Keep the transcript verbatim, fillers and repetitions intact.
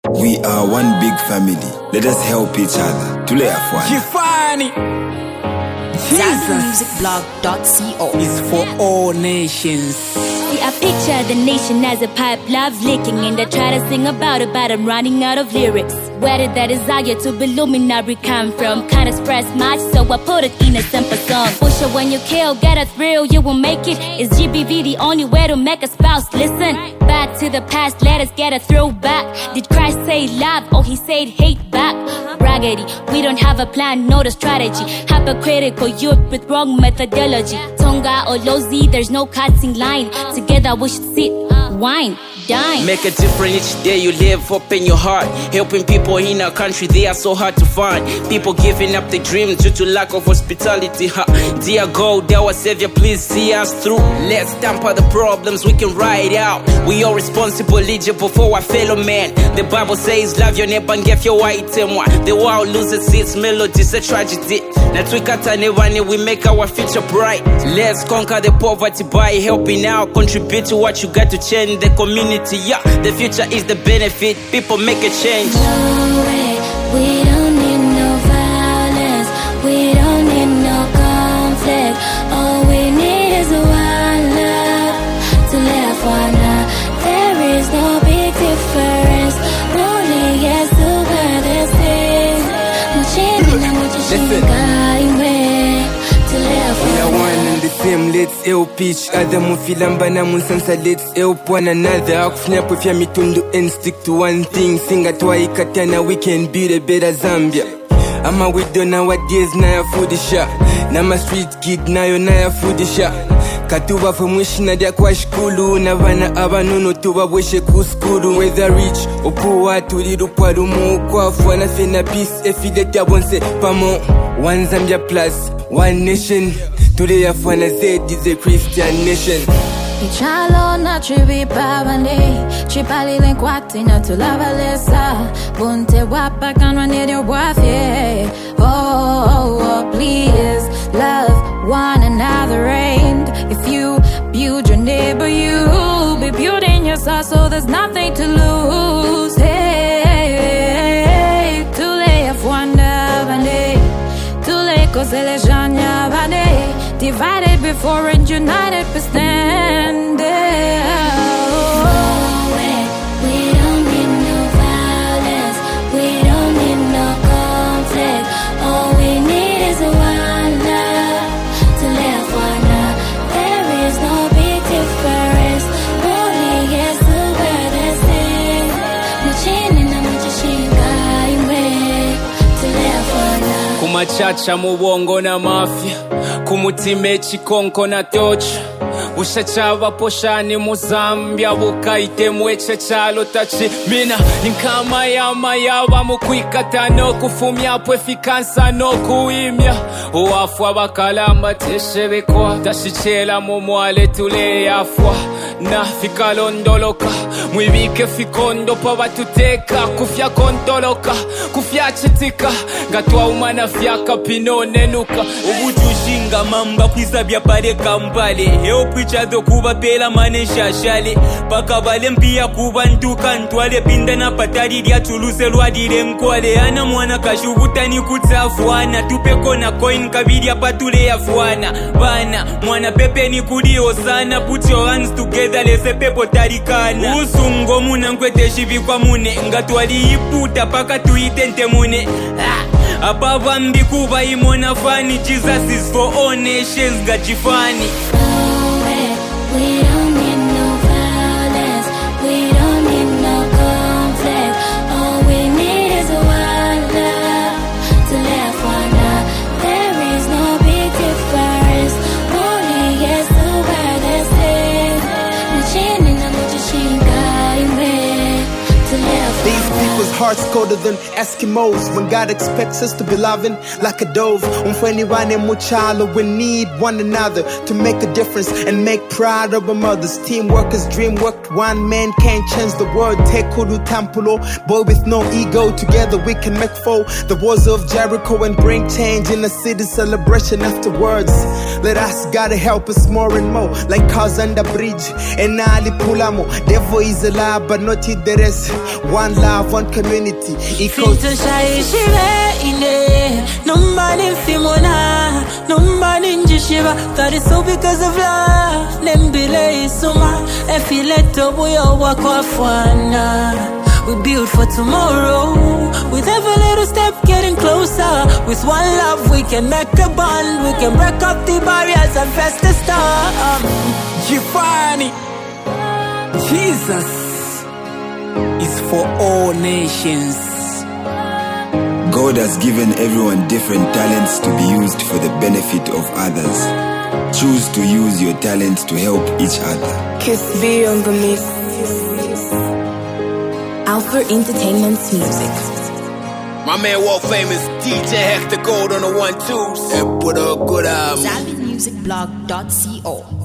We are one big family. Let us help each other. Tule afwana. Kifani. Zanzibar Music Blog dot co is for all nations. See, I picture the nation as a pipe love leaking, and I try to sing about it, but I'm running out of lyrics. Where did that desire to be luminary come from? Can't express much, so I put it in a simple song. Pusha, when you kill, get a thrill, you will make it. Is G B V the only way to make a spouse listen? Back to the past, let us get a throwback. Did Christ say love, or he said hate back? Raggedy, we don't have a plan, not a strategy. Hypocritical youth with wrong methodology. Tonga or Lozi, there's no cutting line. Together we should sit, wine, dine. Make a difference each day you live, open your heart. Helping people in our country, they are so hard to find. People giving up their dreams due to lack of hospitality. Ha. Dear God, our Savior, please see us through. Let's tamper the problems, we can ride out. We are responsible, eligible for our fellow man. The Bible says, love your neighbor and give your item. The world loses its melody, it's a tragedy. Now we cut and we make our future bright. Let's conquer the poverty by helping out. Contribute to what you got to change the community. Yeah, the future is the benefit. People make a change. No way, we don't need no violence. We don't need no conflict. All we need is one love to live on. There is no big difference. Only yes to where this is. Listen. We are one and the same, let's help each other. Mufilambana munsansa, let's help one another. Akufuna pofya mitundu and stick to one thing. Singa twaikatana, we can build a better Zambia. I'm a widow nowadays, na foodisha. Na ma street kid, nayo na foodisha. Katuba famwishina dia kwa shkulu. Na vana abanunu tuba weshe kuskulu. Whether rich or poor, tulirupwa rumu. Kwa fwana fena peace, efidete abonse pamo. One Zambia plus, one nation. Today Afwana Z is a Christian nation. Ichalo na chibi babane, chipali lenkwati na tulava lesa. Bunte wapa kanwa nedio wafye. Oh, oh, oh, please love one another. And if you build your neighbor, you'll be building yourself, so there's nothing to lose. Hey, tule afwanda bane, tule kozele janya bane. Divided before and united we stand. No way, we don't need no violence. We don't need no conflict. All we need is one love to live one love. There is no big difference. Only yes to where this is. Muchini na muchishinga ime to live one love. Kumachacha mubongo na mafia, kumutime chikonko na tocha. Ushachava poshani muzambia bukaite mweche chalo tachi mina nkama yama yaba mukwikata no kufumya pwefikansa no kuimya uafwa bakalamba teshebekwa tashichela mumwale tule yafwa na fikalondoloka mwibike fikondo pa batuteka kufya kontoloka kufya chitika gatwa umana fyaka pinonenuka ubujushinga mamba kwizabya pare kampale help each other kuba pela manesha shale paka bale mpia kuba ntuka ntwale pinda na patari dia tuluse lwadire mkwale ana mwana kashubuta ni kutafwana tupeko na coin kabidi apatule ya fwana bana mwana pepe ni kulio sana put your hands together lese pepo tarikana usungo muna nkwete shivi kwa mune ngatwali iputa paka tuitente mune ah. Abava mbikuba imona fani. Jesus is for all nations gachifani. No way, we don't need no violence. We don't need no conflict. All we need is one love to live one love. There is no big difference. Only yes to where this is. Muchini na muchishinga ime to live one These people's hearts colder than Eskimos. When God expects us to be loving like a dove. Umfwenirane muchala, we need one another to make a difference and make pride of our mothers. Teamwork is dream work. One man can't change the world. Take Kulu Tampulo, boy with no ego. Together we can make four the walls of Jericho and bring change in the city celebration afterwards. Let us gotta help us more and more, like cars under bridge and Ali Pulamo. Devil is alive, but not it the rest. One love, one community. Equals Finto shai shive ine, numbani fimona, numbani njishiva. That is so because of love. Nembile isuma, efileto buyo wakofwana. We build for tomorrow. With every little step getting closer. With one love we can make a bond. We can break up the barriers and face the storm. Jifani, Jesus is for all nations. God has given everyone different talents to be used for the benefit of others. Choose to use your talents to help each other. Kiss B on the mix. Alpha Entertainment's music. My man, world famous D J Hector Gold on the one twos. And put a good eye. Savage Music Blog dot co.